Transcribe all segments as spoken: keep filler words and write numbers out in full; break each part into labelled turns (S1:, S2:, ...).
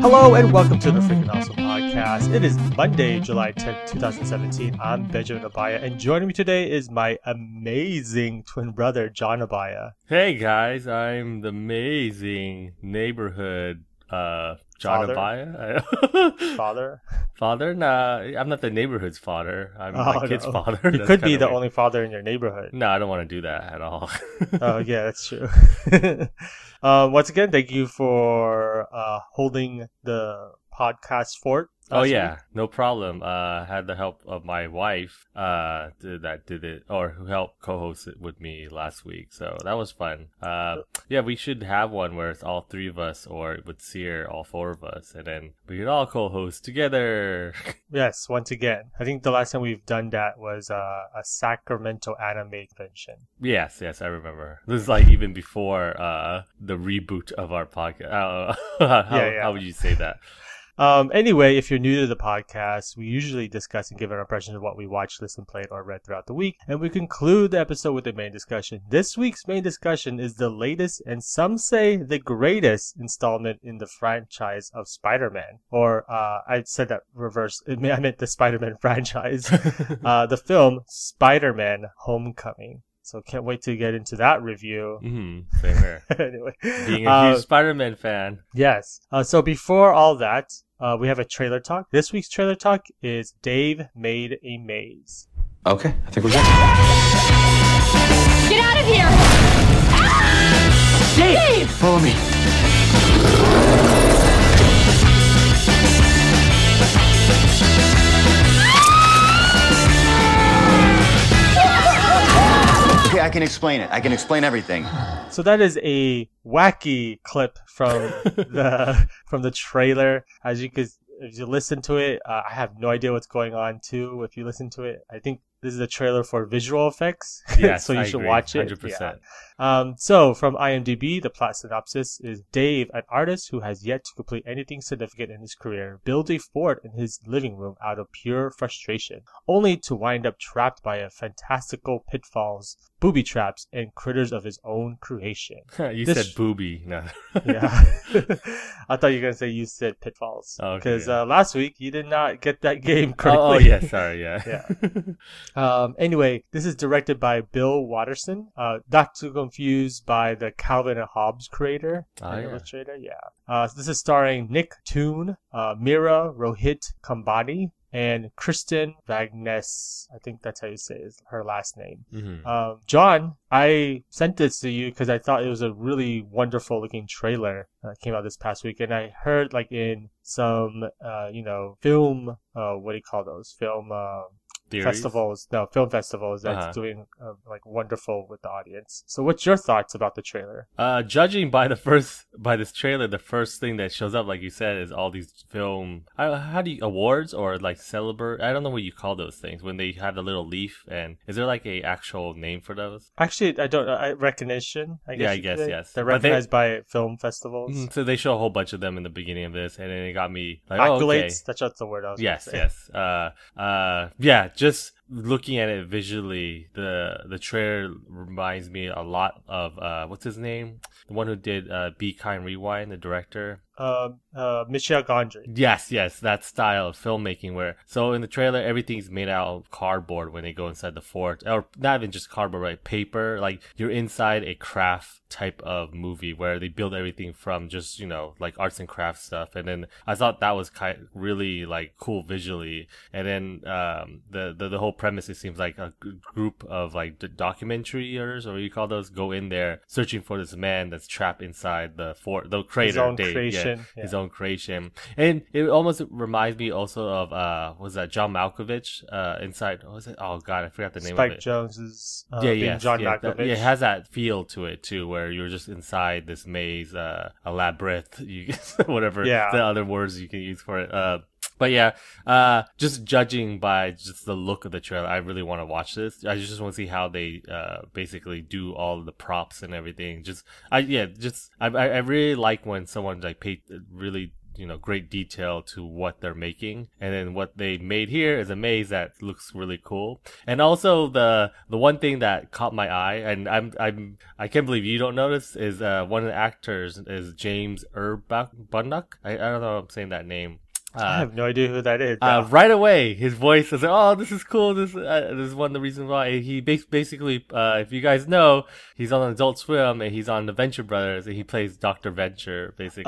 S1: Hello and welcome to the Freaking Awesome Podcast. It is Monday, July tenth, twenty seventeen. I'm Benjamin Abaya, and joining me today is my amazing twin brother, John Abaya.
S2: Hey guys, I'm the amazing neighborhood uh, John
S1: Father?
S2: Abaya.
S1: Father?
S2: Father? Nah, I'm not the neighborhood's father. I'm
S1: Oh,
S2: my kid's
S1: no.
S2: father.
S1: You
S2: That's
S1: could be
S2: kinda
S1: the
S2: weird.
S1: only father in your neighborhood.
S2: No, I don't want to do that at all.
S1: Oh, yeah, that's true. um, once again, thank you for uh, holding the podcast fort.
S2: Oh
S1: last
S2: yeah,
S1: week.
S2: no problem. Uh, had the help of my wife. Uh, did, that did it, or who helped co-host it with me last week. So that was fun. Uh, yeah, we should have one where it's all three of us, or with Seer, all four of us, and then we could all co-host together.
S1: Yes, once again. I think the last time we've done that was uh, a Sacramento anime convention.
S2: Yes, yes, I remember. This is like even before uh, the reboot of our podcast. Uh, how,
S1: Yeah, yeah.
S2: how would you say that?
S1: Um, anyway, if you're new to the podcast, we usually discuss and give our impressions of what we watched, listened, played, or read throughout the week, and we conclude the episode with the main discussion. This week's main discussion is the latest, and some say the greatest installment in the franchise of Spider-Man. Or, uh, I said that reverse. It may- I meant the Spider-Man franchise. uh, the film Spider-Man Homecoming. So can't wait to get into that review.
S2: Mm-hmm, same here.
S1: Anyway,
S2: Being a
S1: uh,
S2: huge Spider-Man fan.
S1: yes. Uh, so before all that, uh, we have a trailer talk. This week's trailer talk is Dave Made a Maze.
S3: Okay, I think we're good.
S4: Get out of here! Ah! Dave!
S3: Follow me.
S5: Okay, I can explain it. I can explain everything.
S1: So that is a wacky clip from the from the trailer. As you could, if you listen to it, uh, I have no idea what's going on too. If you listen to it, I think this is a trailer for visual effects.
S2: Yes,
S1: so you
S2: I
S1: should
S2: agree,
S1: watch it.
S2: one hundred percent.
S1: Yeah. Um, so from IMDb, the plot synopsis is Dave, an artist who has yet to complete anything significant in his career, builds a fort in his living room out of pure frustration, only to wind up trapped by a fantastical pitfalls, booby traps, and critters of his own creation.
S2: You
S1: This-
S2: said booby. No.
S1: Yeah. I thought you were going to say you said pitfalls.
S2: Okay,
S1: Because
S2: yeah.
S1: uh, last week you did not get that game
S2: Oh,
S1: correctly.
S2: oh, yeah, sorry, yeah.
S1: Yeah. Um, anyway, this is directed by Bill Watterson, uh, not to confuse by the Calvin and Hobbes creator
S2: Oh,
S1: and
S2: yeah.
S1: illustrator. Yeah. Uh, this is starring Nick Toon, uh, Mira Rohit Kambani, and Kristen Vagnes. I think that's how you say is her last name.
S2: Mm-hmm.
S1: Um, John, I sent this to you because I thought it was a really wonderful looking trailer that came out this past week. And I heard like in some, uh, you know, film, uh, what do you call those? Film, uh,
S2: Theories?
S1: festivals, no, film festivals that's
S2: Uh-huh.
S1: doing uh, like wonderful with the audience. So what's your thoughts about the trailer?
S2: Uh, judging by the first, by this trailer, the first thing that shows up, like you said, is all these film, uh, how do you, awards or like celebrate? I don't know what you call those things when they have the little leaf. And is there like a actual name for those?
S1: Actually, I don't, uh, recognition, I guess.
S2: Yeah, I
S1: you could
S2: guess,
S1: say.
S2: yes.
S1: They're
S2: But they-
S1: recognized by film festivals.
S2: Mm, So they show a whole bunch of them in the beginning of this, and then it got me like, oh,
S1: Accolades,
S2: okay.
S1: that's, that's the word I was
S2: Yes,
S1: gonna say.
S2: yes. Uh, uh, yeah. Just looking at it visually, the the trailer reminds me a lot of uh, what's his name, the one who did uh, Be Kind Rewind, the director.
S1: Um, uh, Michel Gondry.
S2: Yes, yes, that style of filmmaking where, so in the trailer, everything's made out of cardboard when they go inside the fort, or not even just cardboard, right? Paper, like you're inside a craft type of movie where they build everything from just, you know, like arts and crafts stuff. And then I thought that was kind really like cool visually. And then, um, the, the, the whole premise, it seems like a g- group of like d- documentariers, or what you call those, go in there searching for this man that's trapped inside the fort, the crater.
S1: His own
S2: Dave, yeah,
S1: creation.
S2: his
S1: yeah.
S2: own creation. And it almost reminds me also of, uh, what was that John Malkovich, uh, inside, what was it? Oh god, I forgot the name
S1: Spike
S2: of it.
S1: Jones's uh,
S2: yeah,
S1: being
S2: yes,
S1: John
S2: yeah,
S1: Malkovich.
S2: that- yeah, it has that feel to it too, where you're just inside this maze, uh, a labyrinth, you whatever
S1: Yeah.
S2: the other words you can use for it. Uh, but yeah, uh, just judging by just the look of the trailer, I really want to watch this. I just want to see how they uh basically do all the props and everything. Just I yeah, just I I I really like when someone like pay really you know, great detail to what they're making. And then what they made here is a maze that looks really cool. And also the the one thing that caught my eye, and I'm I'm I can't believe you don't notice, is uh, one of the actors is James Urbach. I, I don't know if I'm saying that name. Uh,
S1: I have no idea who that is.
S2: Uh, right away, his voice is like, "Oh, this is cool. This, uh, this is one of the reasons why he bas- basically, uh, if you guys know, he's on Adult Swim and he's on the Venture Brothers and he plays Doctor Venture, basically."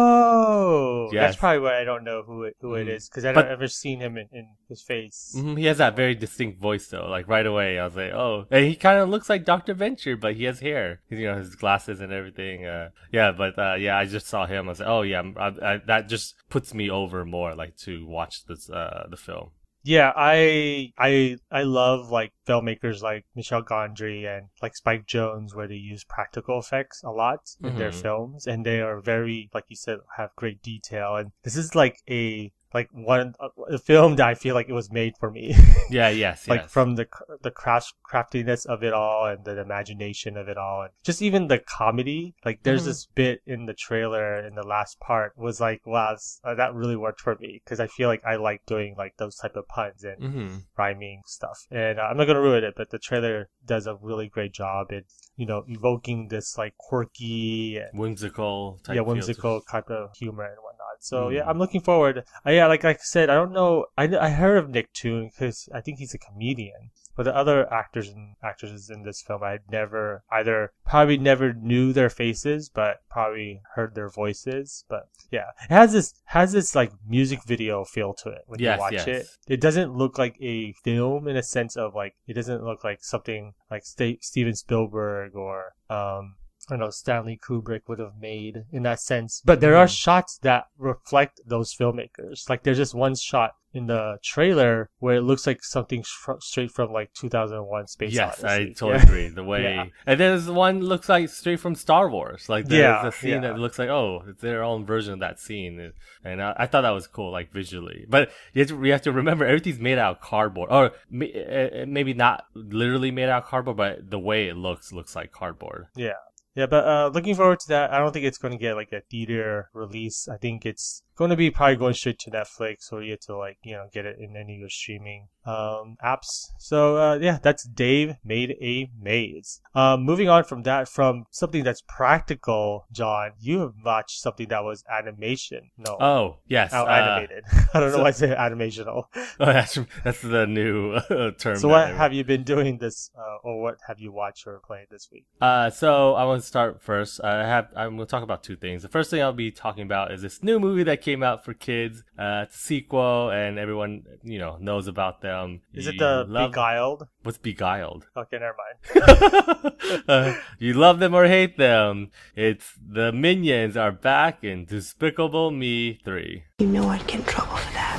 S1: Oh,
S2: Yes.
S1: that's probably why I don't know who it, who it
S2: Mm.
S1: is because I
S2: But-
S1: don't ever seen him in, in his face.
S2: Mhm, he has that very distinct voice, though. Like right away, I was like, "Oh," and he kind of looks like Doctor Venture, but he has hair. You know, his glasses and everything. Uh, yeah, but uh, yeah, I just saw him. I was like, "Oh yeah," I, I, that just puts me over more, like to watch this uh the film.
S1: Yeah, I I I love like filmmakers like Michel Gondry and like Spike Jonze where they use practical effects a lot in their
S2: Mhm.
S1: films and they are very, like you said, have great detail. And this is like a like one a film that I feel like it was made for me.
S2: Yeah, yes,
S1: like
S2: yes.
S1: from the the craft craftiness of it all and the imagination of it all and just even the comedy. Like there's
S2: Mhm.
S1: this bit in the trailer in the last part was like, wow, it's- uh, that really worked for me because I feel like I like doing like those type of puns and
S2: hmm
S1: rhyming stuff. And uh, I'm not gonna ruin it, but the trailer does a really great job at you know evoking this like quirky and
S2: Whimsical type
S1: yeah,
S2: feel to-
S1: whimsical type of humor and whatnot. So
S2: Mm.
S1: yeah, I'm looking forward. Uh, yeah, like, like I said, I don't know. I, I heard of Nick Toon because I think he's a comedian. But the other actors and actresses in this film, I had never either probably never knew their faces, but probably heard their voices. But yeah, it has this has this like music video feel to it when
S2: Yes,
S1: you watch
S2: yes.
S1: it. It doesn't look like a film in a sense of like it doesn't look like something like St- Steven Spielberg or um. I don't know, Stanley Kubrick would have made in that sense. But there are
S2: Mhm.
S1: shots that reflect those filmmakers. Like there's just one shot in the trailer where it looks like something sh- straight from like two thousand one Space
S2: Yes, I
S1: Odyssey.
S2: totally
S1: Yeah.
S2: agree. The way,
S1: Yeah.
S2: and then there's one looks like straight from Star Wars. Like there's
S1: Yeah,
S2: a scene
S1: yeah.
S2: that looks like, oh, it's their own version of that scene, and I, I thought that was cool, like visually. But you have to, you have to remember everything's made out of cardboard, or may- uh, maybe not literally made out of cardboard, but the way it looks looks like cardboard.
S1: Yeah. Yeah, but uh, looking forward to that. I don't think it's going to get like a theater release. I think it's going to be probably going straight to Netflix or you get to like, you know, get it in any of your streaming um, apps. So uh, yeah, that's Dave Made a Maze. Um, moving on from that, from something that's practical, John, you have watched something that was animation. No.
S2: Oh yes,
S1: Oh,
S2: uh,
S1: animated. I don't know
S2: so-
S1: why I say animational.
S2: oh, that's that's the new uh, term.
S1: So
S2: that
S1: what
S2: they-
S1: have you been doing this, uh, or what have you watched or played this week?
S2: Uh, so I want to start first. I have I'm going to talk about two things. The first thing I'll be talking about is this new movie that came out for kids. Uh, it's a sequel, and everyone you know knows about them.
S1: Is it
S2: You
S1: the
S2: love-
S1: Beguiled?
S2: What's Beguiled?
S1: Okay, never mind.
S2: Uh, you love them or hate them. It's the Minions are back in Despicable Me three.
S6: You know I'd get in trouble for that.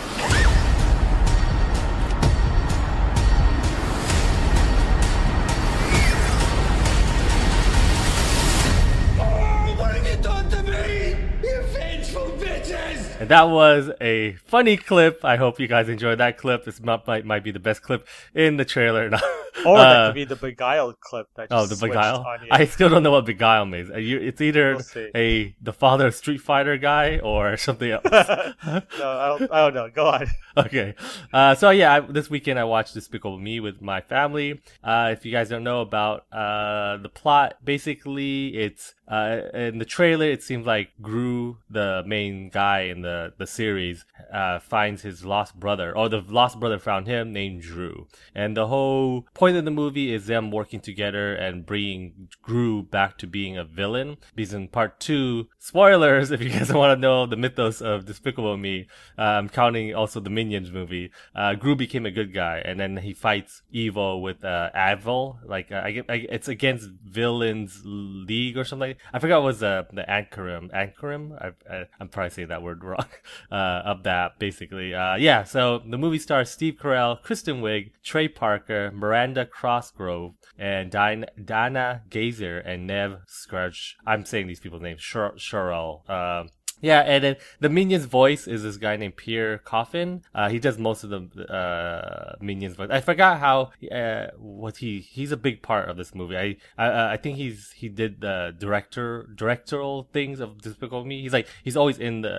S4: Oh, what have you done to me? You vengeful bitches!
S2: And that was a funny clip. I hope you guys enjoyed that clip. This might might, might be the best clip in the trailer.
S1: Or
S2: Uh,
S1: that could be the Beguiled clip that
S2: Oh,
S1: just
S2: the
S1: switched
S2: Beguile.
S1: on you.
S2: I still don't know what Beguile means. Uh, you- It's either
S1: We'll see.
S2: a the father of Street Fighter guy or something else.
S1: no, I don't, I don't know. Go on.
S2: Okay. Uh, so yeah, I, this weekend I watched Despicable Me with my family. Uh, if you guys don't know about uh, the plot, basically it's uh, in the trailer. It seems like Gru, the main guy in the the series, uh, finds his lost brother, or the lost brother found him, named Drew. And the whole point of the movie is them working together and bringing Gru back to being a villain. Because in part two, spoilers, if you guys want to know the mythos of Despicable Me, uh, I'm counting also the Minions movie, uh, Gru became a good guy, and then he fights evil with uh, Avil. Like, uh, I, get- I, it's against Villains League or something. I forgot what was the, the Anchorim. Anchorim? I, I, I'm probably saying that word wrong. Uh, of that, basically. Uh, yeah, so the movie stars Steve Carell, Kristen Wiig, Trey Parker, Miranda Crossgrove, and Din- Dana Gazer, and Nev Scrooge. I'm saying these people's names. Shar- Sharel. Um, yeah, and then the Minions voice is this guy named Pierre Coffin. Uh, he does most of the uh, Minions voice. I forgot how uh, what he he's a big part of this movie. I I, I think he's he did the director directorial things of Despicable Me. He's like he's always in the either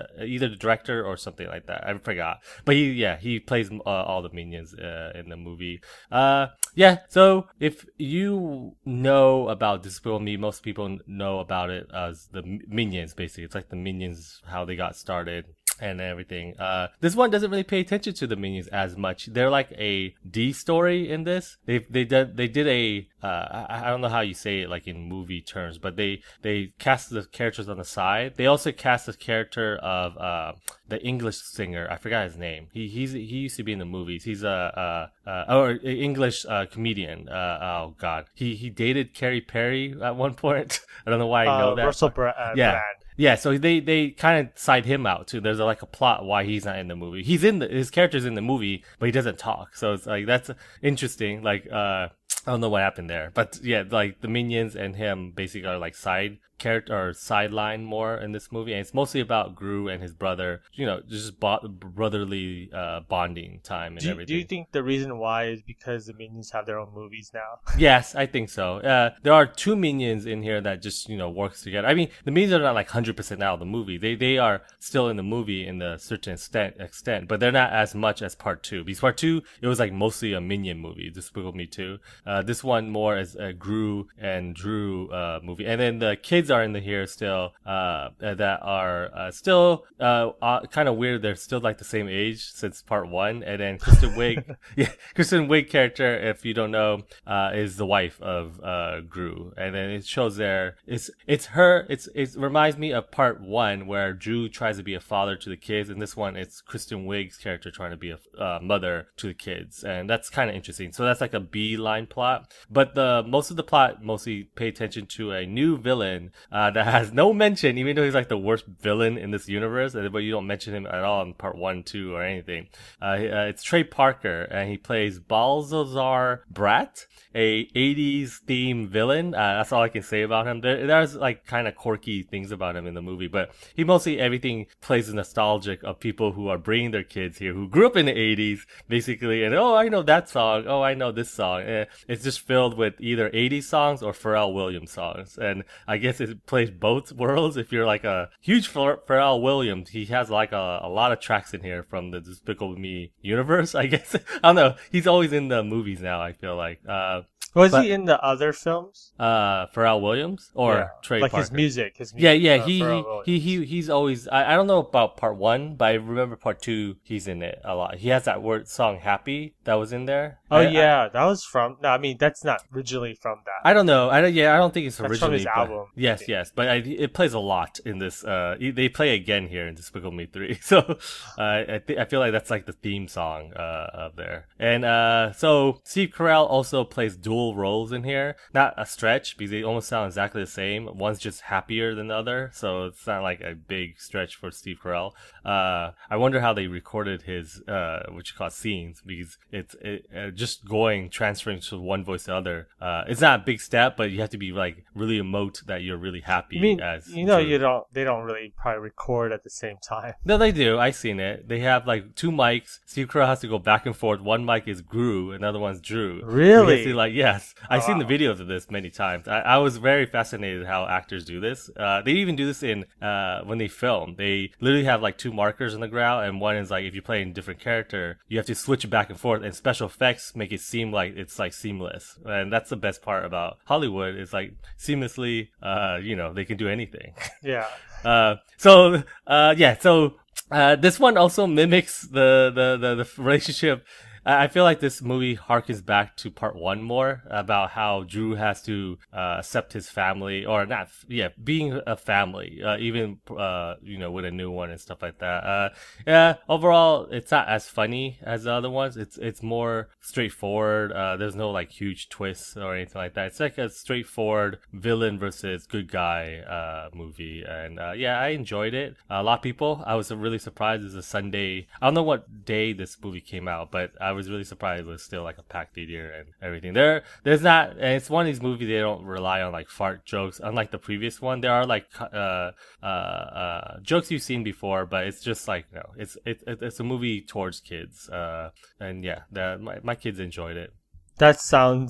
S2: either the director or something like that. I forgot. But he, yeah, he plays uh, all the minions uh, in the movie. Uh, yeah. So if you know about Despicable Me, most people know about it as the Minions. Basically, it's like the Minions, how they got started and everything. Uh, this one doesn't really pay attention to the Minions as much. They're like a D story in this. They they did they did a uh, I, I don't know how you say it like in movie terms, but they they cast the characters on the side. They also cast the character of uh the English singer. I forgot his name. He he's he used to be in the movies. He's a uh uh or a English uh, comedian. Uh oh god, he he dated Katy Perry at one point. I don't know why I know
S1: uh,
S2: that.
S1: Russell Bra- uh,
S2: yeah.
S1: Brand.
S2: Yeah, so they, they kind of side him out too. There's a, like a plot why he's not in the movie. He's in the his character's in the movie, but he doesn't talk. So it's like that's interesting. Like uh, I don't know what happened there, but yeah, like the Minions and him basically are like side character or sideline more in this movie, and it's mostly about Gru and his brother. You know, just bo- brotherly uh, bonding time and
S1: do you,
S2: everything.
S1: Do you think the reason why is because the Minions have their own movies now?
S2: Yes, I think so. Uh, there are two Minions in here that just, you know, works together. I mean, the Minions are not like one hundred percent out of the movie. They they are still in the movie in a certain extent, extent, but they're not as much as part two. Because part two, it was like mostly a Minion movie, Despicable Me two. Uh, this one more as a Gru and Drew uh, movie. And then the kids are in the here still uh, that are uh, still uh, uh, kind of weird. They're still like the same age since part one. And then Kristen Wiig, yeah, Kristen Wiig character, if you don't know, uh, is the wife of uh, Gru. And then it shows there it's it's her. It's it reminds me of part one where Drew tries to be a father to the kids, and this one it's Kristen Wiig's character trying to be a uh, mother to the kids, and that's kind of interesting. So that's like a B line plot. But the most of the plot mostly pay attention to a new villain uh, that has no mention, even though he's like the worst villain in this universe, but you don't mention him at all in part one, two, or anything. Uh, uh, it's Trey Parker, and he plays Balthazar Brat, a eighties theme villain. Uh, that's all I can say about him. There, there's like kind of quirky things about him in the movie, but he mostly everything plays nostalgic of people who are bringing their kids here who grew up in the eighties, basically. And oh, I know that song. Oh, I know this song. Eh, it's just filled with either eighties songs or Pharrell Williams songs, and I guess it plays both worlds. If you're like a huge Pharrell Williams, he has like a, a lot of tracks in here from the Despicable Me universe, I guess. I don't know. He's always in the movies now, I feel like. Uh,
S1: Was
S2: but,
S1: he in the other films?
S2: Uh, Pharrell Williams or
S1: yeah.
S2: Trey
S1: like
S2: Parker?
S1: his music, his music.
S2: Yeah, yeah.
S1: uh,
S2: He,
S1: Pharrell
S2: he, he, he, he's always. I, I don't know about part one, but I remember part two. He's in it a lot. He has that word song "Happy" that was in there.
S1: Oh
S2: I,
S1: yeah, I, that was from. No, I mean that's not originally from that.
S2: I don't know. I don't. Yeah, I don't think it's
S1: That's
S2: originally.
S1: from his
S2: but-
S1: album.
S2: Yes, yes, but I, it plays a lot in this. Uh, they play again here in Despicable Me three. So, uh, I th- I feel like that's like the theme song uh of there. And uh, so Steve Carell also plays dual roles in here. Not a stretch because they almost sound exactly the same. One's just happier than the other, so it's not like a big stretch for Steve Carell. Uh, I wonder how they recorded his uh, what you call scenes, because it's it, uh, just going transferring to one voice to the other. Uh, it's not a big step, but you have to be like really emote that you're really happy.
S1: I mean,
S2: as
S1: you know,
S2: Drew.
S1: you don't. They don't really probably record at the same time.
S2: No, they do. I seen it. They have like two mics. Steve Carell has to go back and forth. One mic is Gru, another one's Drew.
S1: Really?
S2: You can see, like, yes, I've
S1: Oh,
S2: seen
S1: wow.
S2: the videos of this many times. I, I was very fascinated how actors do this. Uh, they even do this in uh, when they film. They literally have like two markers on the ground, and one is like if you're playing a different character, you have to switch it back and forth. And special effects make it seem like it's like seamless, and that's the best part about Hollywood. Is like seamlessly, uh, you know, they can do anything.
S1: Yeah.
S2: Uh, so, uh, yeah, so, uh, this one also mimics the, the, the, the relationship. I I feel like this movie harkens back to part one more about how Drew has to, uh, accept his family, or not, yeah, being a family, uh, even, uh, you know, with a new one and stuff like that. Uh, yeah, overall, it's not as funny as the other ones. It's, it's more straightforward. Uh, there's no like huge twists or anything like that. It's like a straightforward villain versus good guy, uh, movie. And, uh, yeah, I enjoyed it. A lot of people, I was really surprised it's a Sunday. I don't know what day this movie came out, but I was really surprised it was still like a packed theater and everything. There, there's not, and it's one of these movies they don't rely on like fart jokes. Unlike the previous one, there are like uh, uh, uh, jokes you've seen before, but it's just like no, it's it, it, it's a movie towards kids. Uh, and yeah, the, my my kids enjoyed it.
S1: That sounds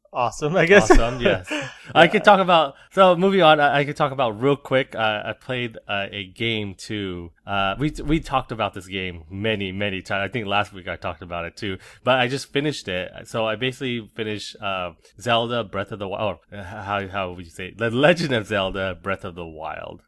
S1: awesome, I guess.
S2: Awesome, yes. I could talk about, so moving on, I, I could talk about real quick. Uh, I played uh, a game too. Uh, we we talked about this game many, many times. I think last week I talked about it too, but I just finished it. So I basically finished uh, Zelda Breath of the Wild, or how, how would you say it? The Legend of Zelda Breath of the Wild.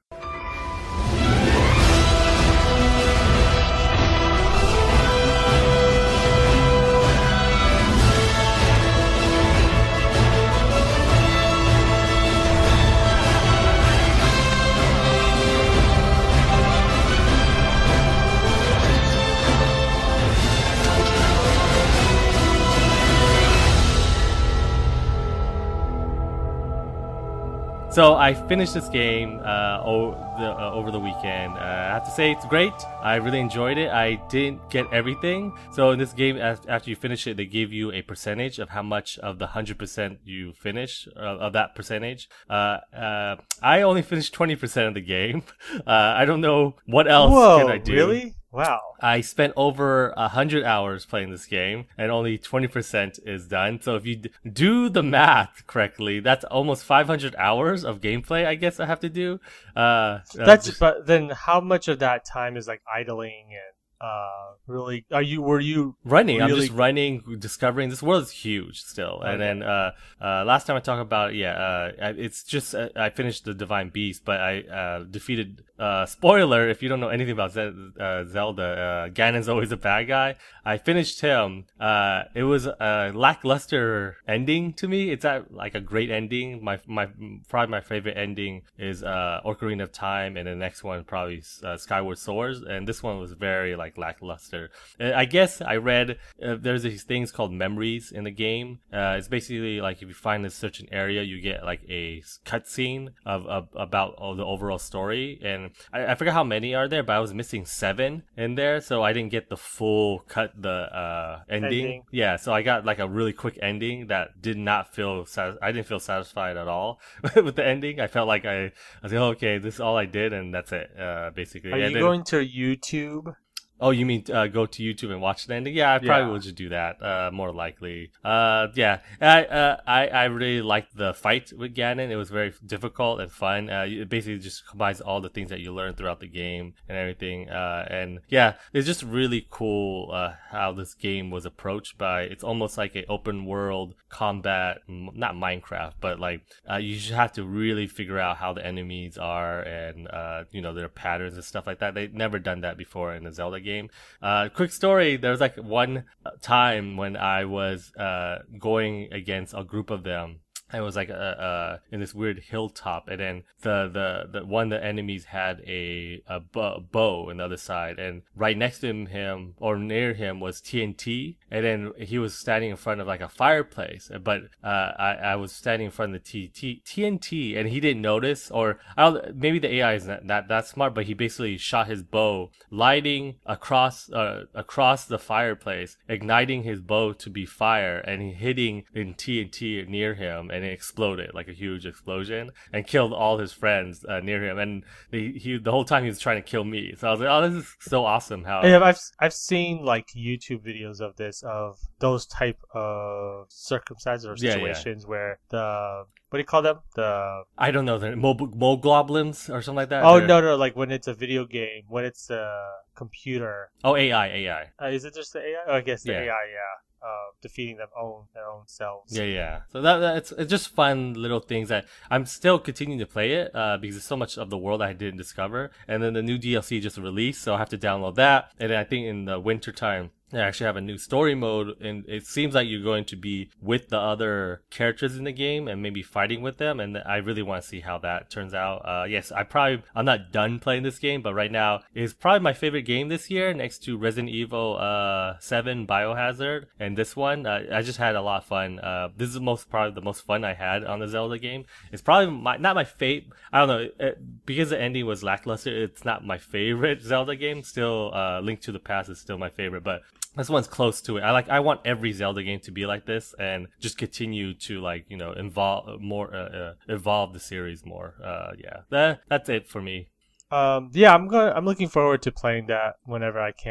S2: So I finished this game uh, o- the, uh, over the weekend. Uh, I have to say it's great. I really enjoyed it. I didn't get everything. So in this game, as, after you finish it, they give you a percentage of how much of the one hundred percent you finish, uh, of that percentage. Uh, uh, I only finished twenty percent of the game. Uh, I don't know what else
S1: Whoa,
S2: can I do.
S1: Really? Wow.
S2: I spent over one hundred hours playing this game, and only twenty percent is done. So if you d- do the math correctly, that's almost five hundred hours of gameplay, I guess I have to do. Uh,
S1: That's
S2: uh, just-
S1: but then how much of that time is like idling and uh really are you were you
S2: running. I'm
S1: really-
S2: just running, discovering. This world is huge still. And
S1: Okay.
S2: then uh, uh, last time I talked about it, yeah, uh, I- it's just uh, I finished the Divine Beast, but I uh, defeated. Uh, spoiler: if you don't know anything about Ze- uh, Zelda, uh, Ganon's always a bad guy. I finished him. Uh, it was a lackluster ending to me. It's not like a great ending. My my probably my favorite ending is uh, Ocarina of Time, and the next one probably uh, Skyward Swords. And this one was very like lackluster. Uh, I guess I read uh, there's these things called memories in the game. Uh, it's basically like if you find a certain area, you get like a cutscene of, of about oh, the overall story. And I, I forgot how many are there, but I was missing seven in there, so I didn't get the full cut, the uh, ending.
S1: Ending.
S2: Yeah, so I got like a really quick ending that did not feel. Satis- I didn't feel satisfied at all with the ending. I felt like I, I was like, oh, okay, this is all I did, and that's it, uh, basically.
S1: Are
S2: And
S1: you
S2: then-
S1: going to YouTube?
S2: Oh, you mean uh, go to YouTube and watch the ending? Yeah, I probably
S1: Yeah.
S2: will just do that. Uh, more likely. Uh, yeah, I, uh, I I really liked the fight with Ganon. It was very difficult and fun. Uh, it basically just combines all the things that you learn throughout the game and everything. Uh, and yeah, it's just really cool uh, how this game was approached by. It's almost like an open world combat, m- not Minecraft, but like uh, you just have to really figure out how the enemies are and uh, you know their patterns and stuff like that. They've never done that before in a Zelda game. Uh, quick story, there was like one time when I was uh, going against a group of them. It was like uh, uh, in this weird hilltop, and then the, the, the one of the enemies had a, a bow, bow on the other side, and right next to him, him or near him was T N T, and then he was standing in front of like a fireplace. But uh, I, I was standing in front of the T, T, T N T, and he didn't notice, or I don't, maybe the A I is not that, that smart, but he basically shot his bow, lighting across uh, across the fireplace, igniting his bow to be fire, and hitting in T N T near him, and it exploded like a huge explosion and killed all his friends uh, near him. And the, he the whole time he was trying to kill me. So I was like, oh, this is so awesome. How
S1: Yeah, I've I've seen like YouTube videos of this, of those type of circumstances or
S2: Yeah, yeah.
S1: situations where the what do you call them? The
S2: I don't know, they're mo- mogoblins or something like that.
S1: oh
S2: They're-
S1: no no like when it's a video game, when it's a computer.
S2: oh A I A I.
S1: Uh, is it just the A I? Oh, I guess the
S2: Yeah.
S1: A I, yeah. Uh, defeating them own their own selves.
S2: Yeah, yeah. So that that's it's just fun little things that I'm still continuing to play it uh, because there's so much of the world I didn't discover. And then the new D L C just released, so I have to download that. And then I think in the winter time they actually have a new story mode, and it seems like you're going to be with the other characters in the game and maybe fighting with them. And I really want to see how that turns out. Uh, yes, I probably I'm not done playing this game, but right now it's probably my favorite game this year, next to Resident Evil uh, seven, Biohazard, and this one. Uh, I just had a lot of fun. Uh, this is the most probably the most fun I had on the Zelda game. It's probably my not my favorite. I don't know it, because the ending was lackluster. It's not my favorite Zelda game. Still, uh, Link to the Past is still my favorite, but this one's close to it. I like. I want every Zelda game to be like this, and just continue to like you know involve more, uh, uh, evolve the series more. Uh, yeah, that that's it for me.
S1: Um, yeah, I'm going. I'm looking forward to playing that whenever I can.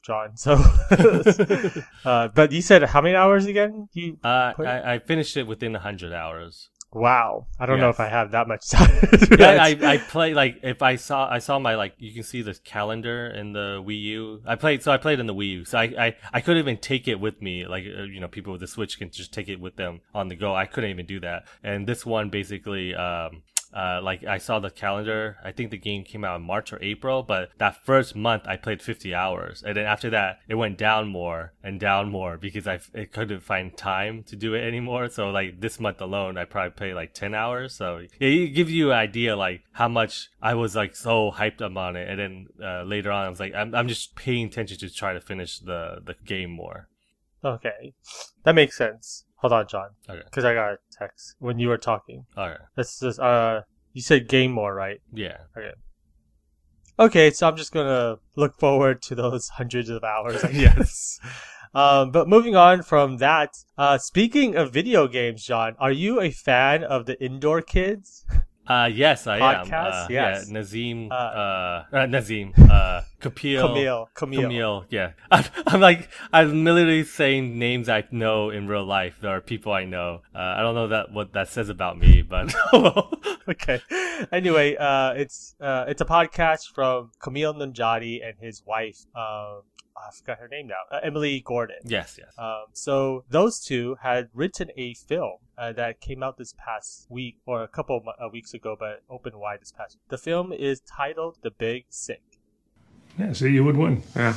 S1: John. So, uh, but you said how many hours again? You
S2: Uh, I, I finished it within one hundred hours.
S1: Wow, I don't know
S2: Yes.
S1: if I have that much time.
S2: Yeah, I, I play like if I saw I saw my like you can see the calendar in the Wii U. I played so I played in the Wii U, so I I, I couldn't even take it with me. Like uh, you know, people with the Switch can just take it with them on the go. I couldn't even do that. And this one basically, um, uh, like I saw the calendar. I think the game came out in March or April, but that first month I played fifty hours, and then after that it went down more and down more because I, I couldn't find time to do it anymore. So like this month alone, I probably played like ten hours. So yeah, it gives you an idea like how much I was like so hyped up on it, and then uh, later on I was like, I'm I'm just paying attention to try to finish the the game more.
S1: Okay, that makes sense. Hold on, John,
S2: Okay.
S1: because I got a text when you were talking.
S2: All right.
S1: This is uh, you said game more, right?
S2: Yeah.
S1: Okay. Okay, so I'm just gonna look forward to those hundreds of hours. I
S2: Yes.
S1: guess. Um, but moving on from that, uh, speaking of video games, John, are you a fan of the Indoor Kids?
S2: Uh, yes, I am.
S1: Podcast?
S2: Uh,
S1: Yes.
S2: Yeah, Nazim,
S1: Uh,
S2: uh, uh, Nazim, uh, Kapil.
S1: Camille, Camille.
S2: Camille, yeah. I'm, I'm like, I'm literally saying names I know in real life. There are people I know. Uh, I don't know that what that says about me, but
S1: Okay. Anyway, uh, it's uh, it's a podcast from Camille Nanjiani and his wife. Um, I forgot her name now. Uh, Emily Gordon.
S2: yes, yes.
S1: Um, so those two had written a film uh, that came out this past week or a couple of mo- uh, weeks ago, but opened wide this past. The film is titled The Big Sick.
S7: Yeah, see, you would win. Yeah.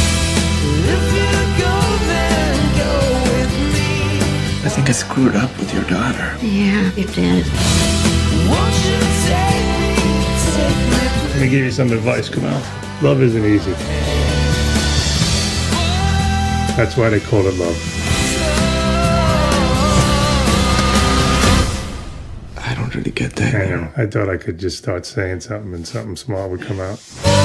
S3: I think I screwed up with your daughter.
S6: Yeah, you did.
S7: Let me give you some advice, Kamal. Love isn't easy. That's why they call it love.
S3: I don't really get that.
S7: I know. I thought I could just start saying something and something small would come out.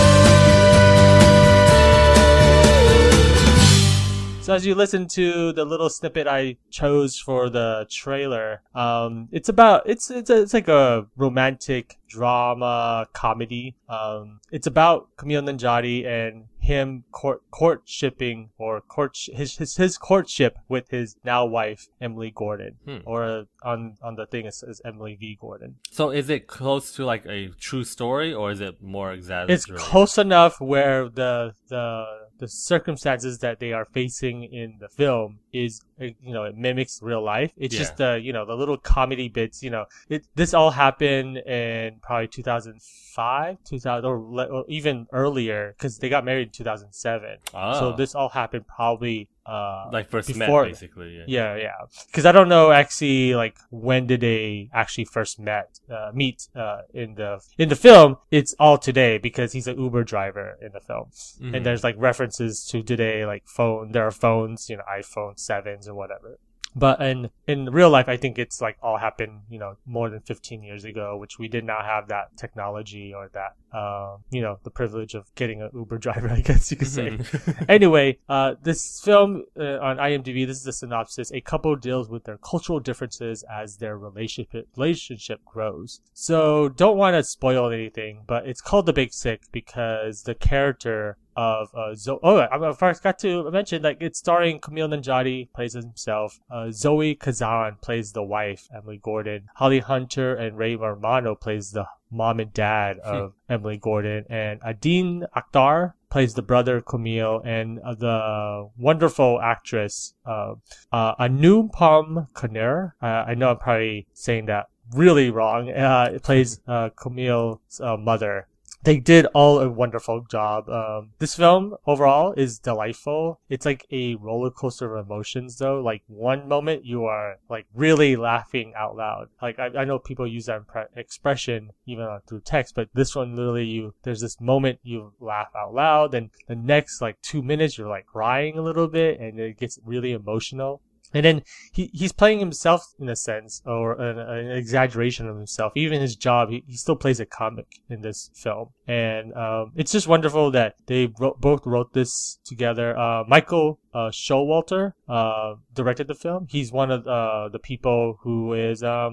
S1: So as you listen to the little snippet I chose for the trailer, um, it's about it's it's a, it's like a romantic drama comedy. Um, it's about Camille Nanjiani and him court courtshipping or court his his his courtship with his now wife Emily Gordon,
S2: Hmm.
S1: or uh, on on the thing it says Emily V Gordon.
S2: So is it close to like a true story, or is it more exaggerated?
S1: It's close enough where the the the circumstances that they are facing in the film is, you know, it mimics real life. It's
S2: Yeah.
S1: just the, you know, the little comedy bits, you know, it, this all happened in probably two thousand five, two thousand, or, le- or even earlier, because they got married in two thousand seven.
S2: Oh.
S1: So this all happened probably, uh,
S2: like first
S1: before,
S2: met, basically. Yeah.
S1: yeah, yeah. Because I don't know actually like when did they actually first met uh, meet uh, in the in the film. It's all today because he's an Uber driver in the film,
S2: Mhm.
S1: and there's like references to today, like phone. There are phones, you know, iPhone sevens or whatever. But in in real life, I think it's like all happened, you know, more than fifteen years ago, which we did not have that technology or that, uh, you know, the privilege of getting an Uber driver, I guess you could say. Anyway, uh, this film uh, on IMDb, this is the synopsis. A couple deals with their cultural differences as their relationship relationship grows. So don't want to spoil anything, but it's called The Big Sick because the character of uh, Zo- oh, I I forgot to mention, like, it's starring Camille Nanjiani, plays himself. Uh, Zoe Kazan plays the wife, Emily Gordon. Holly Hunter and Ray Romano plays the mom and dad of Emily Gordon, and Adine Akhtar plays the brother Camille, and uh, the wonderful actress uh, uh, Anupam Khanna. Uh, I know I'm probably saying that really wrong. Uh, plays uh, Camille's uh, mother. They did all a wonderful job. Um, this film overall is delightful. It's like a roller coaster of emotions though. Like one moment you are like really laughing out loud. Like I, I know people use that impre- expression even uh, through text, but this one literally you, there's this moment you laugh out loud, and the next like two minutes you're like crying a little bit and it gets really emotional. And then he, he's playing himself in a sense, or an, an exaggeration of himself. Even his job, he, he still plays a comic in this film. And um, it's just wonderful that they wrote, both wrote this together. Uh, Michael uh, Showalter uh, directed the film. He's one of uh, the people who is... Um,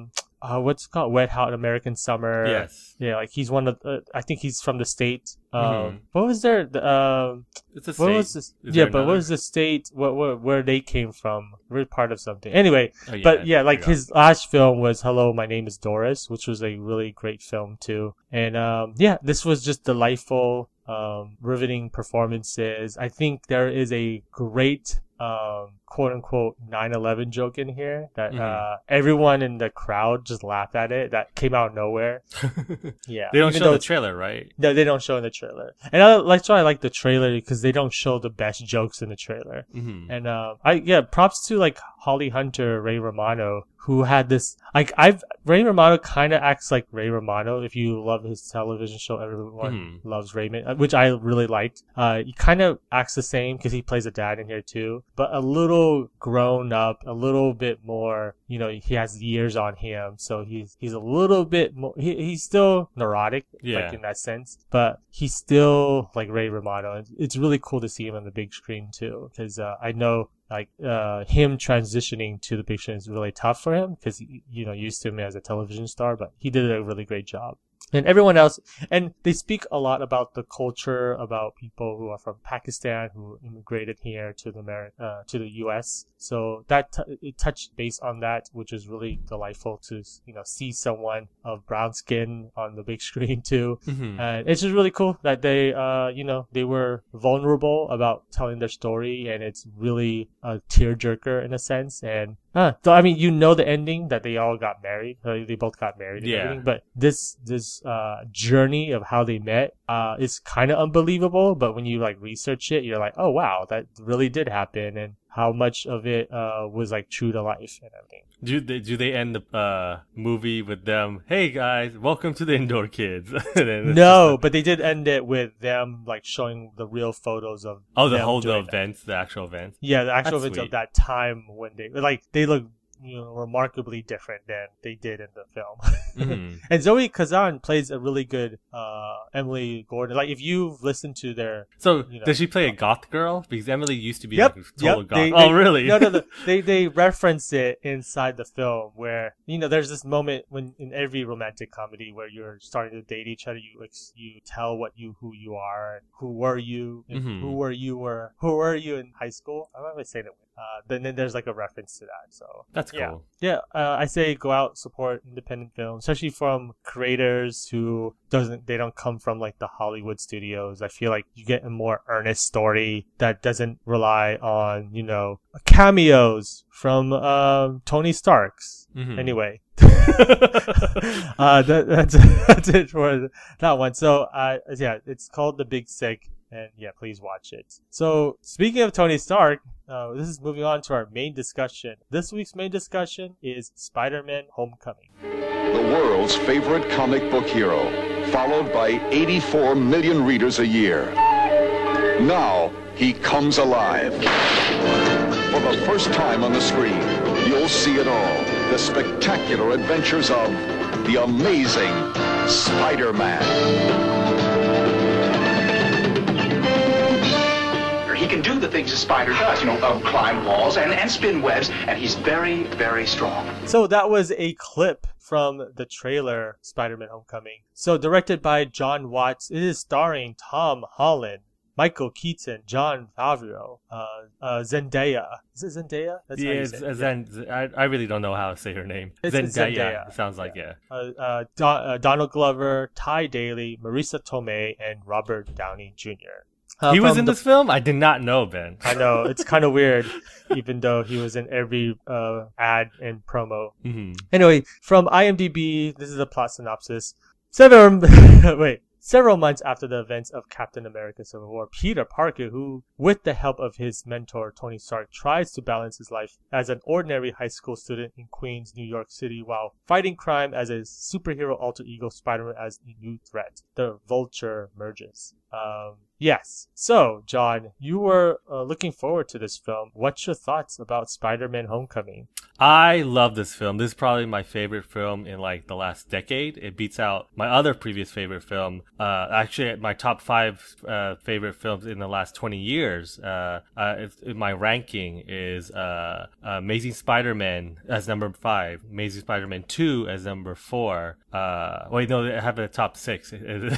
S1: uh, what's it called? Wet Hot American Summer.
S2: Yes.
S1: Yeah, like he's one of. Uh, I think he's from the state. Um,
S2: Mhm.
S1: What was their? The, um,
S2: It's a
S1: what
S2: state.
S1: was this?
S2: Is
S1: Yeah,
S2: there
S1: but what
S2: another?
S1: was the state? What, what where they came from? We're part of something. Anyway,
S2: Oh, yeah,
S1: but
S2: I
S1: yeah, like
S2: forgot.
S1: his last film was Hello, My Name is Doris, which was a really great film too. And um, yeah, this was just delightful, um, riveting performances. I think there is a great um, quote unquote nine eleven joke in here that
S2: Mhm.
S1: uh, everyone in the crowd just laughed at it. That came out of nowhere. Yeah,
S2: They don't
S1: even
S2: show
S1: though
S2: the
S1: it's-
S2: trailer, right?
S1: No, they don't show in the trailer, and I, that's why I like the trailer because they don't show the best jokes in the trailer.
S2: Mm-hmm.
S1: And uh, I yeah, props to like Holly Hunter, Ray Romano, who had this like I've Ray Romano kind of acts like Ray Romano. If you love his television show, Everyone
S2: Mhm.
S1: Loves Raymond, uh, which I really liked. Uh, he kind of acts the same because he plays a dad in here too, but a little grown up, a little bit more. You know, he has years on him, so he's he's a little bit more. He, he's still neurotic,
S2: Yeah.
S1: like in that sense, but he's still like Ray Romano. It's- It's really cool to see him on the big screen too, because uh, I know like uh, him transitioning to the big screen is really tough for him because you know used to him as a television star, but he did a really great job. And everyone else, and they speak a lot about the culture, about people who are from Pakistan who immigrated here to the Ameri- uh, to the U S. So that t- it touched base on that, which is really delightful to you know see someone of brown skin on the big screen too.
S2: Mm-hmm.
S1: And it's just really cool that they, uh, you know, they were vulnerable about telling their story, and it's really a tearjerker in a sense. And uh, so I mean, you know, the ending that they all got married. Uh, they both got married. And
S2: Yeah.
S1: everything, but this this uh journey of how they met uh is kind of unbelievable. But when you like research it, you're like, oh wow, that really did happen, and how much of it uh was like true to life and everything.
S2: Do they, do they end the uh, movie with them? Hey guys, welcome to the Indoor Kids. And then it's
S1: No,
S2: just
S1: but they did end it with them like showing the real photos of
S2: a- oh, the
S1: them
S2: whole the
S1: doing that.
S2: events, the actual events.
S1: Yeah, the actual
S2: That's
S1: events of
S2: sweet.
S1: that time when they like they look you know remarkably different than they did in the film.
S2: Mhm.
S1: And Zoe Kazan plays a really good uh Emily Gordon. Like if you've listened to their
S2: So
S1: You know.
S2: does she play a goth girl? Because Emily used to be
S1: Yep,
S2: like a total
S1: yep.
S2: goth.
S1: They-
S2: oh,
S1: they-
S2: really?
S1: No, no, no. They they reference it inside the film where you know there's this moment when in every romantic comedy where you're starting to date each other, you ex- you tell what you who you are and who were you and
S2: Mhm.
S1: who were you were who were you in high school. I'm not gonna say that. Uh, then then there's like a reference to that. So
S2: That's
S1: yeah.
S2: cool.
S1: Yeah, uh, I say go out, support independent films, especially from creators who doesn't they don't come from like the Hollywood studios. I feel like you get a more earnest story that doesn't rely on you know cameos from um, Tony Stark's.
S2: Mhm.
S1: Anyway, uh, that, that's that's it for that one. So uh, yeah, it's called The Big Sick. And yeah, please watch it. So speaking of Tony Stark, uh, this is moving on to our main discussion. This week's main discussion is Spider-Man: Homecoming.
S8: The world's favorite comic book hero, followed by eighty-four million readers a year. Now he comes alive. For the first time on the screen, you'll see it all. The spectacular adventures of the amazing Spider-Man.
S9: He can do the things a spider does, you know, uh, climb walls and, and spin webs, and he's very, very strong.
S1: So that was a clip from the trailer Spider-Man: Homecoming. So directed by John Watts, it is starring Tom Holland, Michael Keaton, John Favreau, uh, uh, Zendaya. Is it Zendaya? That's how
S2: Yeah,
S1: you
S2: it's,
S1: say it.
S2: it's Zen, I, I really don't know how to say her name.
S1: It's- it's
S2: Zendaya.
S1: Zendaya.
S2: It sounds like, yeah.
S1: Uh, uh, Don, uh, Donald Glover, Ty Daly, Marisa Tomei, and Robert Downey Junior Uh,
S2: he was
S1: from
S2: in
S1: the-
S2: this film? I did not know, Ben.
S1: I know it's kind of weird, even though he was in every uh, ad and promo.
S2: Mhm.
S1: Anyway, from IMDb, this is a plot synopsis. Several wait, several months after the events of Captain America: Civil War, Peter Parker, who, with the help of his mentor Tony Stark, tries to balance his life as an ordinary high school student in Queens, New York City, while fighting crime as a superhero alter ego Spider-Man as a new threat. The Vulture merges. Um, yes. So, John, you were uh, looking forward to this film. What's your thoughts about Spider-Man Homecoming?
S2: I love this film. This is probably my favorite film in like the last decade. It beats out my other previous favorite film. Uh, actually, my top five uh, favorite films in the last twenty years. Uh, uh, it's, my ranking is uh, Amazing Spider-Man as number five, Amazing Spider-Man two as number four. Uh, wait, no, I have a top six.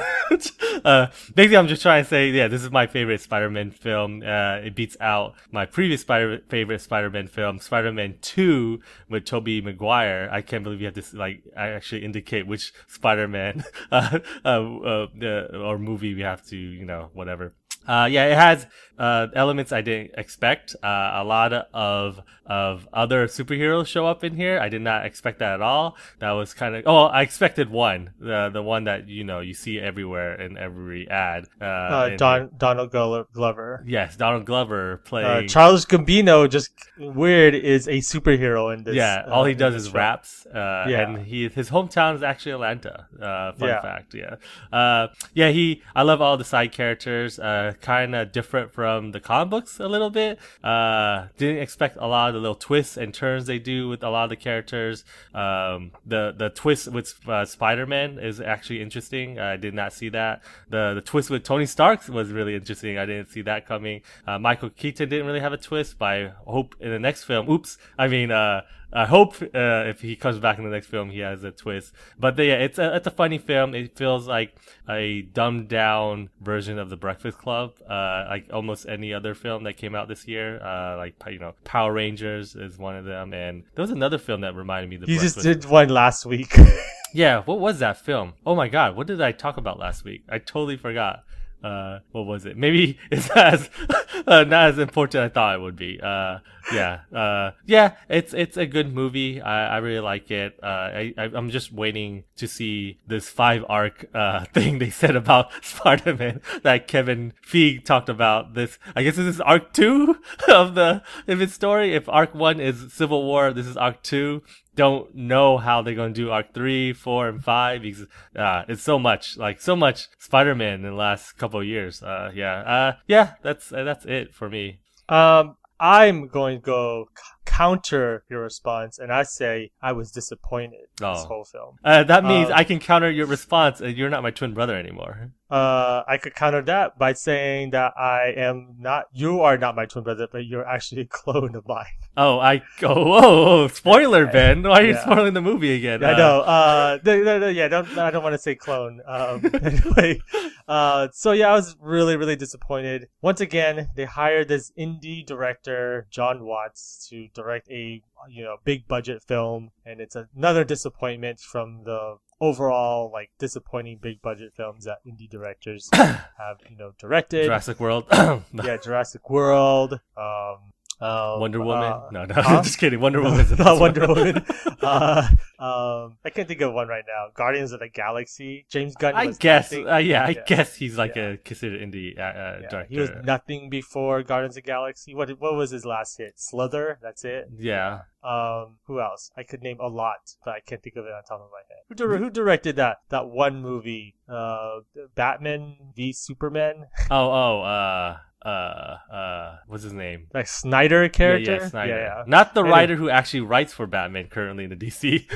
S2: uh, basically, I'm just trying to say, yeah, this is my favorite Spider-Man film. Uh, it beats out my previous Spider- favorite Spider-Man film, Spider-Man two, with Tobey Maguire. I can't believe you have to like I actually indicate which Spider-Man uh, uh, uh, uh, or movie we have to, you know, whatever. Uh, yeah, it has uh, elements I didn't expect. Uh, a lot of of other superheroes show up in here. I did not expect that at all. That was kind of oh, I expected one, the the one that you know you see everywhere in every ad. Uh,
S1: Uh, Don, Donald Glo- Glover.
S2: Yes, Donald Glover
S1: Uh,
S2: playing.
S1: Charles Gambino, just weird, is a superhero in this.
S2: Yeah,
S1: uh,
S2: all he
S1: in
S2: does
S1: this
S2: is
S1: film.
S2: raps. Uh,
S1: Yeah.
S2: and he his hometown is actually Atlanta. Uh, fun
S1: Yeah.
S2: fact. Yeah. Uh, yeah. He. I love all the side characters. Uh, kind of different from the comic books a little bit. Uh, didn't expect a lot of the little twists and turns they do with a lot of the characters. Um, the the twist with uh, Spider-Man is actually interesting. I did not see that. The the twist with Tony Stark was really interesting. I didn't see that coming. Uh, Michael Keaton didn't really have a twist, but I hope in the next film. Oops. I mean, uh. I hope uh, if he comes back in the next film, he has a twist. But the, yeah, it's a it's a funny film. It feels like a dumbed down version of The Breakfast Club, uh, like almost any other film that came out this year. Uh, like you know, Power Rangers is one of them, and there was another film that reminded me of The
S1: You
S2: Breakfast.
S1: just did one last week.
S2: Yeah, what was that film? Oh my god, what did I talk about last week? I totally forgot. Uh, what was it? Maybe it's not as uh, not as important as I thought it would be. Uh, yeah, uh, yeah, it's it's a good movie. I, I really like it. Uh, I, I I'm just waiting to see this five arc uh thing they said about Spider-Man that Kevin Feige talked about. This I guess this is arc two of the of his story. If arc one is Civil War, this is arc two. Don't know how they're going to do arc three, four, and five because uh, it's so much, like so much Spider-Man in the last couple of years. Uh, yeah, uh, yeah, that's uh, that's it for me.
S1: um, I'm going to go c- counter your response, and I say I was disappointed in this
S2: Oh.
S1: whole film.
S2: Uh, that means
S1: Um,
S2: I can counter your response, and you're not my twin brother anymore.
S1: Uh, I could counter that by saying that I am not, you are not my twin brother, but you're actually a clone of mine.
S2: Oh, I oh, whoa, whoa, spoiler, Ben. Why are you
S1: Yeah.
S2: spoiling the movie again?
S1: I
S2: Uh,
S1: know. Uh, the, the, the- yeah, don't, I don't want to say clone. Um, anyway, uh, so yeah, I was really, really disappointed. Once again, they hired this indie director, John Watts, to direct a, you know, big budget film, and it's another disappointment from the overall, like, disappointing big budget films that indie directors have, you know, directed.
S2: Jurassic World.
S1: Yeah, Jurassic World. Um, um,
S2: Wonder Woman.
S1: uh,
S2: no, no,
S1: huh?
S2: just kidding. Wonder Woman's the
S1: Not
S2: best
S1: Wonder
S2: one.
S1: Woman. Uh, um, I can't think of one right now. Guardians of the Galaxy. James Gunn.
S2: I
S1: was
S2: guess,
S1: nothing.
S2: uh, yeah, I
S1: Yeah.
S2: guess he's like
S1: Yeah.
S2: a considered indie uh, uh,
S1: Yeah,
S2: director.
S1: he was nothing before Guardians of the Galaxy. What what was his last hit? Slither. That's it.
S2: Yeah.
S1: Um, who else? I could name a lot, but I can't think of it on top of my head. Who, dir- who directed that that one movie? Uh, Batman v Superman.
S2: Oh, oh, uh, uh, uh, what's his name?
S1: Like Snyder character.
S2: Yeah, yeah, Snyder.
S1: Yeah, yeah.
S2: Not the
S1: Anyway.
S2: writer who actually writes for Batman currently in the D C.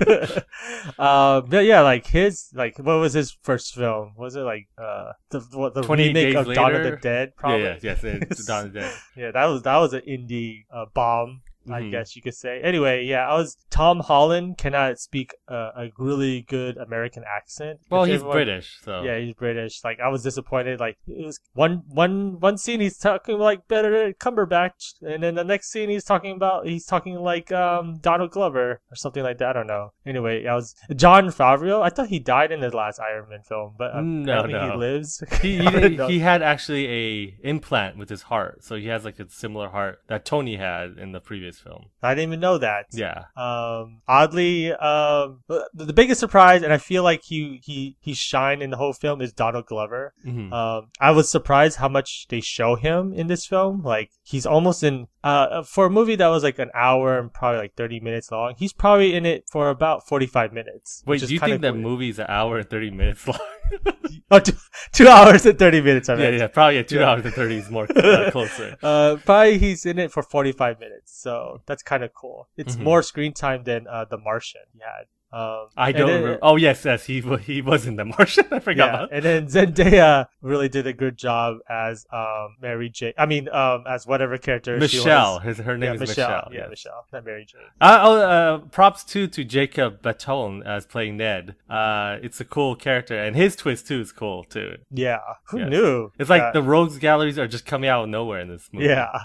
S1: uh, but yeah, like his, like what was his first film? Was it like uh the what the
S2: twenty-eight
S1: remake
S2: Days
S1: of Dawn of
S2: Later?
S1: the Dead? Probably.
S2: Yeah, yeah, yes, it's Dawn of the Dead.
S1: Yeah, that was that was an indie uh, bomb, I
S2: Mhm.
S1: guess you could say. Anyway, yeah, I was Tom Holland cannot speak uh, a really good American accent.
S2: Well,
S1: Which
S2: he's
S1: everyone-
S2: British, so
S1: Yeah, he's British. Like I was disappointed. Like it was one one one scene he's talking like Benedict Cumberbatch, and then the next scene he's talking about he's talking like um Donald Glover or something like that. I don't know. Anyway, I was John Favreau. I thought he died in the last Iron Man film, but
S2: No,
S1: apparently
S2: no.
S1: he lives.
S2: he
S1: I
S2: he,
S1: don't know.
S2: he had actually a implant with his heart, so he has like a similar heart that Tony had in the previous film.
S1: I didn't even know that.
S2: Yeah.
S1: Um, oddly, um, the, the biggest surprise, and I feel like he he he shined in the whole film, is Donald Glover.
S2: Mhm.
S1: Um, I was surprised how much they show him in this film. Like he's almost in uh for a movie that was like an hour and probably like thirty minutes long. He's probably in it for about forty five minutes.
S2: Wait,
S1: which is
S2: do you
S1: kinda
S2: think that
S1: weird.
S2: movie's an hour and thirty minutes long?
S1: oh, two, two hours and thirty minutes. I
S2: Yeah,
S1: meant.
S2: yeah, probably yeah, two
S1: Yeah.
S2: hours and thirty is more uh, closer.
S1: Uh, probably he's in it for forty-five minutes, so that's kind of cool. It's
S2: Mhm.
S1: more screen time than uh, The Martian he had. Um,
S2: I
S1: and
S2: don't
S1: then-
S2: remember. Oh yes, yes, he wa- he was in The Martian. I forgot
S1: Yeah,
S2: about.
S1: and then Zendaya really did a good job as um Mary Jane. I mean, um as whatever character she
S2: Michelle.
S1: was.
S2: His her name
S1: Yeah,
S2: is
S1: Michelle.
S2: Michelle.
S1: Yeah,
S2: yes.
S1: Michelle, not Mary Jane.
S2: Uh, oh, uh, props too to Jacob Baton as playing Ned. Uh, it's a cool character, and his twist too is cool too.
S1: Yeah, who
S2: Yes.
S1: knew?
S2: It's like
S1: that-
S2: the rogues galleries are just coming out of nowhere in this movie.
S1: Yeah.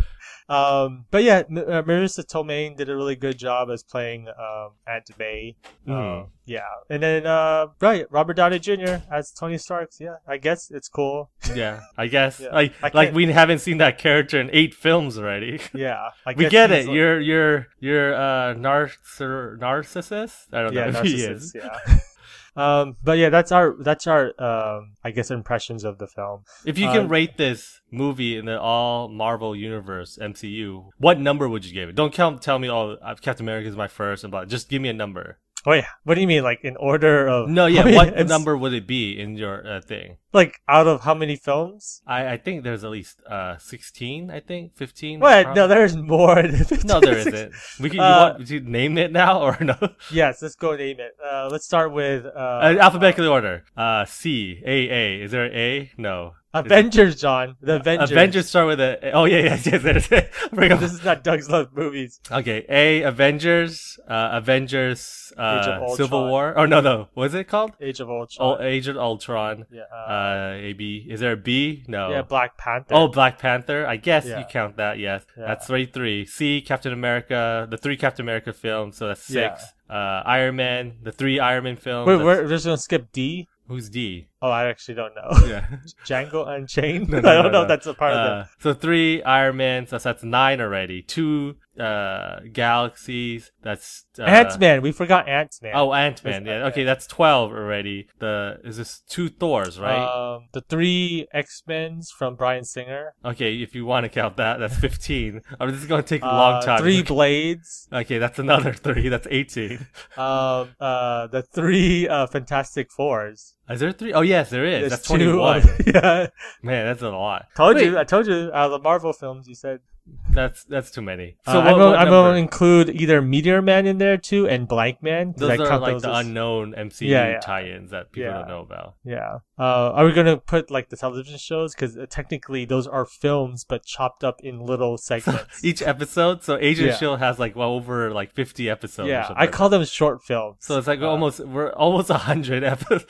S1: Um, but yeah, M- uh, Marissa Tomei did a really good job as playing um, Aunt May.
S2: Mhm.
S1: Um, yeah, and then uh, right, Robert Downey Junior as Tony Stark. Yeah, I guess it's cool.
S2: Yeah, I guess
S1: Yeah.
S2: like
S1: I
S2: like
S1: can't-
S2: we haven't seen that character in eight films already.
S1: Yeah, I
S2: We
S1: guess
S2: get
S1: he's
S2: it.
S1: like-
S2: You're you're you're uh narciss- narcissist. I don't
S1: yeah,
S2: know if he is.
S1: narcissist. Yeah. Um, but yeah, that's our that's our um, I guess impressions of the film.
S2: If you can
S1: Uh,
S2: rate this movie in the all Marvel universe M C U, what number would you give it? Don't tell tell me oh uh, Captain America is my first, and blah. Just give me a number.
S1: Oh yeah, what do you mean? Like in order of
S2: No, yeah.
S1: I mean,
S2: What
S1: it's-
S2: number would it be in your uh, thing?
S1: Like out of how many films?
S2: I, I think there's at least uh sixteen. I think fifteen.
S1: What?
S2: probably.
S1: No, there's more than fifteen.
S2: no, there isn't. We can, you
S1: Uh,
S2: want to name it now or no?
S1: Yes, let's go name it. Uh, let's start with uh,
S2: Uh, alphabetically order. Uh, C A A. Is there an A? No.
S1: Avengers, John. The Avengers.
S2: Avengers start with a. Oh yeah, yes, yes. There's a, bring up-
S1: This is not Doug's Love Movies.
S2: Okay, A Avengers, uh, Avengers,
S1: Age of
S2: uh,
S1: Ultron.
S2: Civil War. Oh no, no, what is it called?
S1: Age of Ultron.
S2: Oh, Age of Ultron.
S1: yeah. Uh,
S2: Uh, A B. Is there a B? No.
S1: yeah, Black Panther.
S2: Oh, Black Panther. I guess
S1: Yeah.
S2: you count that. Yes,
S1: Yeah.
S2: that's three. Three. C Captain America. The three Captain America films. So that's
S1: Yeah.
S2: six. Uh, Iron Man. The three Iron Man films.
S1: Wait,
S2: that's-
S1: we're just gonna skip D.
S2: Who's D?
S1: Oh, I actually don't know.
S2: Yeah.
S1: Django Unchained.
S2: No, no,
S1: I don't
S2: no,
S1: know
S2: no.
S1: if that's a part
S2: Uh,
S1: of
S2: so three Iron Man, so that's nine already. Two uh, galaxies, that's uh,
S1: the Ant Man. We forgot Ant Man.
S2: Oh, Ant Man.
S1: That's
S2: Yeah,
S1: Ant-Man.
S2: okay, that's twelve already. The is this two Thors, right?
S1: Um, the three X Men's from Bryan Singer.
S2: okay, if you want to count that, that's fifteen. I mean, this is going to take a long
S1: Uh,
S2: time.
S1: Three Blades.
S2: Okay, that's another three. That's eighteen.
S1: Um, uh, the three uh, Fantastic Fours.
S2: Is there three? Oh yes, there is.
S1: There's
S2: That's
S1: two
S2: twenty-one.
S1: of- yeah,
S2: Man, that's a lot.
S1: told
S2: Wait,
S1: you. I told you. Out of the Marvel films, you said.
S2: That's that's too many.
S1: So
S2: So
S1: uh,
S2: what,
S1: I'm,
S2: what
S1: gonna, I'm
S2: number?
S1: gonna include either Meteor Man in there too and Blank Man. 'cause
S2: Those
S1: I
S2: are
S1: count
S2: like
S1: those
S2: the
S1: as-
S2: unknown M C U
S1: Yeah, yeah.
S2: tie-ins that people
S1: Yeah.
S2: don't know about.
S1: Yeah. Uh, are we gonna put like the television shows? Because uh, technically those are films, but chopped up in little segments.
S2: Each episode, so Agent
S1: Yeah.
S2: Shield has like well over like fifty episodes. or
S1: yeah,
S2: something
S1: I
S2: like
S1: call
S2: that.
S1: them short films.
S2: So it's like
S1: Uh,
S2: almost we're almost a hundred episodes.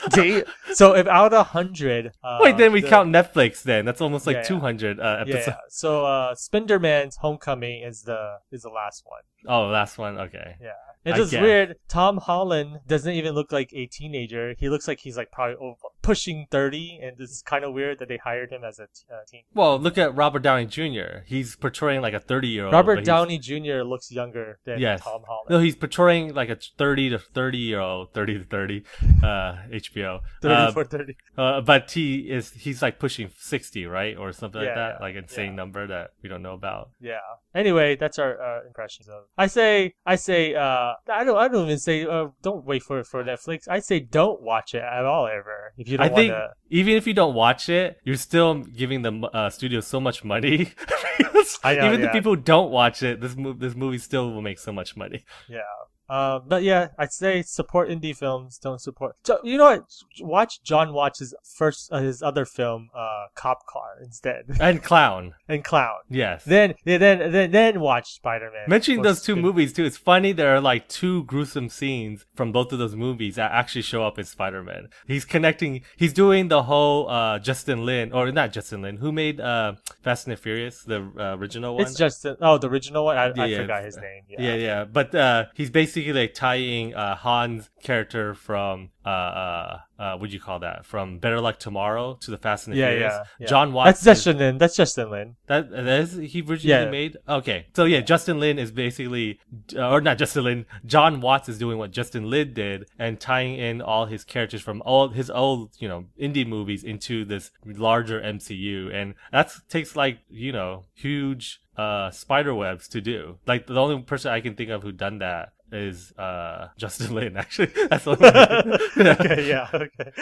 S1: so if out of a hundred, uh,
S2: Wait, then we
S1: the-
S2: count Netflix. Then that's almost like
S1: Yeah, yeah.
S2: two hundred uh,
S1: Yeah,
S2: episodes.
S1: yeah. So uh, Spenderman's Homecoming is the is the last one.
S2: Oh, last one. Okay.
S1: Yeah. It's
S2: I
S1: just
S2: guess.
S1: weird. Tom Holland doesn't even look like a teenager. He looks like he's like probably over, pushing thirty, and this is kind of weird that they hired him as a t- uh, teen.
S2: Well, look at Robert Downey Junior He's portraying like a thirty-year-old.
S1: Robert Downey Junior looks younger than
S2: Yes.
S1: Tom Holland.
S2: No, he's portraying like a thirty to thirty-year-old, thirty to thirty, uh, H B O.
S1: thirty
S2: Uh,
S1: for thirty.
S2: Uh, but he is he's like pushing sixty, right, or something
S1: Yeah,
S2: like that,
S1: yeah,
S2: like insane
S1: yeah.
S2: number that we don't know about.
S1: Yeah. Anyway, that's our uh, impressions of. I say, I say, uh, I don't, I don't even say, uh, don't wait for for Netflix. I say, don't watch it at all ever if you don't
S2: I think
S1: want to.
S2: even if you don't watch it, you're still giving the uh, studio so much money.
S1: I know,
S2: even the
S1: yeah.
S2: people who don't watch it, this movie this movie still will make so much money.
S1: Yeah. Um, but yeah, I'd say support indie films. Don't support. So, you know what? Watch John Watch's first, uh, his other film, uh, Cop Car instead,
S2: And Clown,
S1: and Clown.
S2: yes.
S1: Then, then, then, then watch Spider Man.
S2: Mentioning those two movies too, it's funny there are like two gruesome scenes from both of those movies that actually show up in Spider-Man. He's connecting, he's doing the whole uh, Justin Lin, or not Justin Lin, who made uh, Fast and the Furious, the uh, original one?
S1: It's just oh, the original one. I,
S2: Yeah,
S1: I
S2: yeah.
S1: forgot his name. Yeah.
S2: Yeah, yeah. But uh, he's basically like tying uh, Han's character from uh, uh, uh, what do you call that? From Better Luck Tomorrow to the Fast and the
S1: Yeah,
S2: Furious.
S1: yeah, yeah.
S2: John
S1: That's
S2: Watts.
S1: Justin Lin. That's Justin Lin.
S2: That that is he originally
S1: Yeah.
S2: made. Okay, so yeah, Justin Lin is basically, uh, or not Justin Lin. John Watts is doing what Justin Lin did and tying in all his characters from all his old, you know, indie movies into this larger M C U, and that takes like you know huge uh spider webs to do. Like the only person I can think of who done that is uh, Justin Lin. Actually, that's the only
S1: Okay, yeah, okay.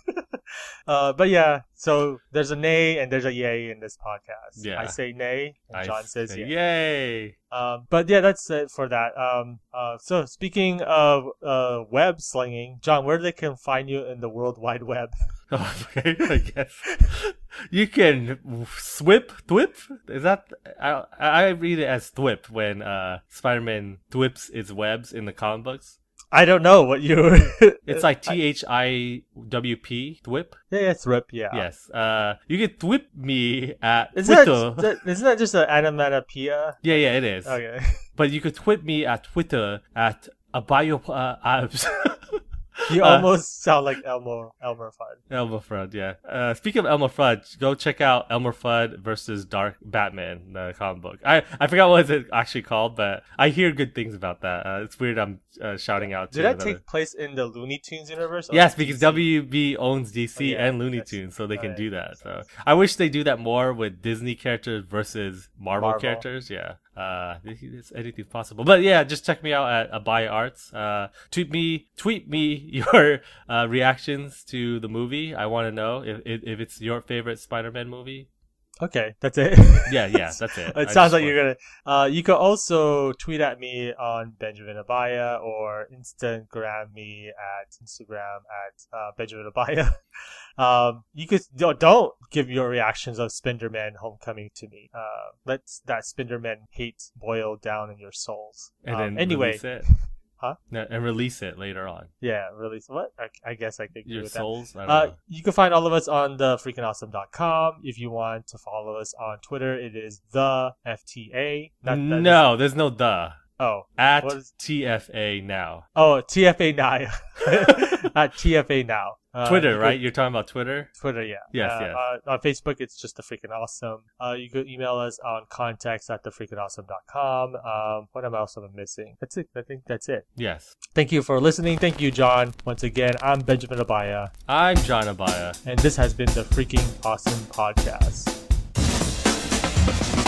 S1: uh, but yeah, so there's a nay and there's a yay in this podcast.
S2: Yeah.
S1: I say nay, and
S2: I
S1: John says
S2: say
S1: yay.
S2: Yay!
S1: Um, but yeah, that's it for that. Um, uh, so speaking of uh, web slinging, John, where they can find you in the World Wide Web?
S2: Oh, okay, I guess you can swip, thwip. Is that I I read it as thwip when uh Spider-Man thwips its webs in the comic books.
S1: I don't know what you.
S2: It's like T H I W P, thwip.
S1: Yeah, yeah, it's rip. Yeah.
S2: Yes. Uh, you can thwip me at
S1: Isn't
S2: Twitter.
S1: that, isn't that just an onomatopoeia?
S2: Yeah, yeah, it is.
S1: Okay.
S2: But you could tweet me at Twitter at Abayo uh, Abs.
S1: You
S2: Uh,
S1: almost sound like Elmer Elmer Fudd.
S2: Elmer Fudd, yeah. Uh, speaking of Elmer Fudd, go check out Elmer Fudd versus Dark Batman, the comic book. I, I forgot what it's actually called, but I hear good things about that. Uh, it's weird I'm uh, shouting out to
S1: Did that
S2: another-
S1: take place in the Looney Tunes universe? or
S2: Yes,
S1: D C?
S2: because W B owns D C
S1: Oh, yeah,
S2: and Looney
S1: that's-
S2: Tunes, so they
S1: oh,
S2: can
S1: yeah,
S2: do that.
S1: makes
S2: So
S1: sense.
S2: I wish they do that more with Disney characters versus Marvel,
S1: Marvel.
S2: characters. Yeah, uh, this- this- anything's possible. But yeah, just check me out at Abaya Arts. Uh, tweet me, tweet me your uh, reactions to the movie. I want to know if if if it's your favorite Spider-Man movie.
S1: Okay, that's it.
S2: Yeah, yeah, that's it. I
S1: It
S2: just
S1: sounds like
S2: want-
S1: you're gonna. Uh, you could also tweet at me on Benjamin Abaya or Instagram me at Instagram at uh, Benjamin Abaya. Um, you could don't, don't give your reactions of Spinderman Homecoming to me. Uh, let that Spinderman hate boil down in your souls.
S2: and
S1: Um,
S2: then
S1: anyway,
S2: release it.
S1: Huh?
S2: No, and release it later on.
S1: yeah, release what? I, I guess I could agree
S2: Your
S1: with that.
S2: souls. I don't
S1: Uh,
S2: know.
S1: you can find all of us on the freaking awesome dot com. If you want to follow us on Twitter, it is the F T A. Not the-
S2: No, there's no the.
S1: Oh.
S2: At
S1: What is-
S2: T F A now.
S1: Oh, T F A now. At T F A now. Uh,
S2: Twitter,
S1: you
S2: right?
S1: could-
S2: You're talking about Twitter?
S1: Twitter, yeah.
S2: Yes,
S1: uh,
S2: yes.
S1: Uh, on Facebook, it's just the freaking awesome. Uh, you could email us on contacts at the freaking awesome dot com. Um, what else am I missing? That's it. I think that's it.
S2: Yes.
S1: Thank you for listening. Thank you, John. Once again, I'm Benjamin Abaya,
S2: I'm John Abaya.
S1: and this has been the freaking awesome podcast.